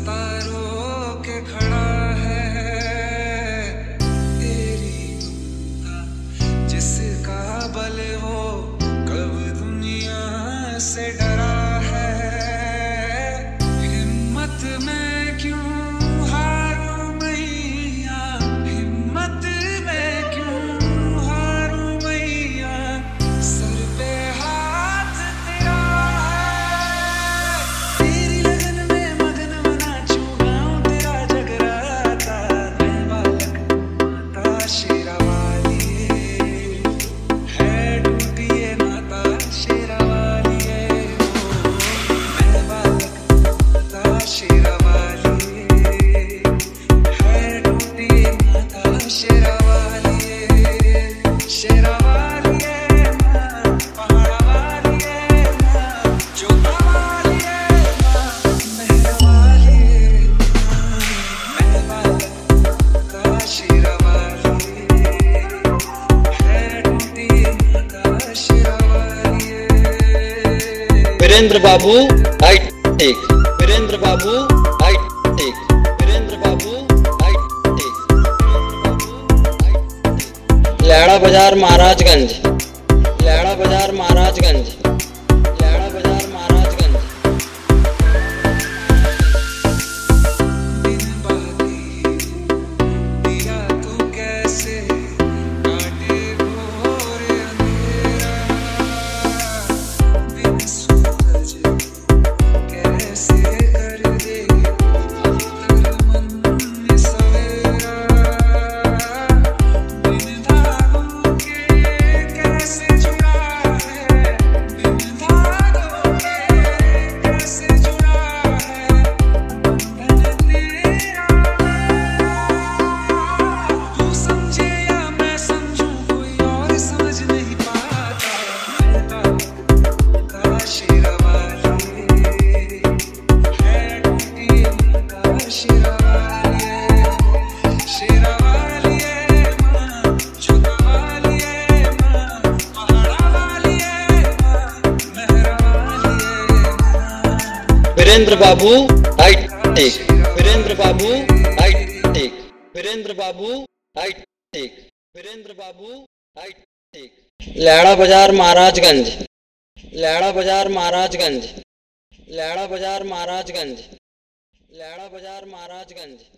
रास्ता रोक के खड़ा है तेरी गुमनाम जिसका बल हो कब दुनिया से डरा है। हिम्मत में क्यों हारूं मैया, हिम्मत में क्यों हारूं मैया, सर पे हाथ तेरा है। तेरी लगन में मगन बना चूका तेरा जगराता, मैं बालक माता शेरा वाली है, टूटी ये नाता शेरा वाली है। मैं बालक माता शेरा वाली है, टूटी ये नाता शेरा वाली है। शेरा वाली है माँ, पहाड़ा वाली है माँ, जोधा वाली है माँ, मेहर वाली है माँ। मैं बालक माता शेरा वाली है, टूटी ये नाता शेरा वाली है। Virendra Babu hi tech, Virendra Babu hi tech, Virendra Babu hi tech, Laira बाजार महाराजगंज, लैड़ा बाजार महाराजगंज, लैड़ा बाजार महाराजगंज। बिन बाती दिया तू कैसे काटे घोर अंधेरा, बिन सूरज कैसे कर दे तेरे मन में सवेरा। बिन धागों के कैसे जुड़ा है, बिन धागों के कैसे जुड़ा है बंधन तेरा। तू समझे या मैं समझूं कोई और समझ नहीं पाता। मैं बालक माता शेरा वाली है, टूटी माता शेरा वाली है। शेरा वाली है माँ, जोधा वाली है माँ, पहाड़ा वाली है माँ, मेहर वाली है माँ। Virendra Babu hi tech, Virendra Babu hi tech, Virendra Babu hi tech, Virendra Babu hi tech, Laira बाजार महाराजगंज, लैड़ा बाजार महाराजगंज, लैड़ा बाजार महाराजगंज, लैड़ा बाजार महाराजगंज।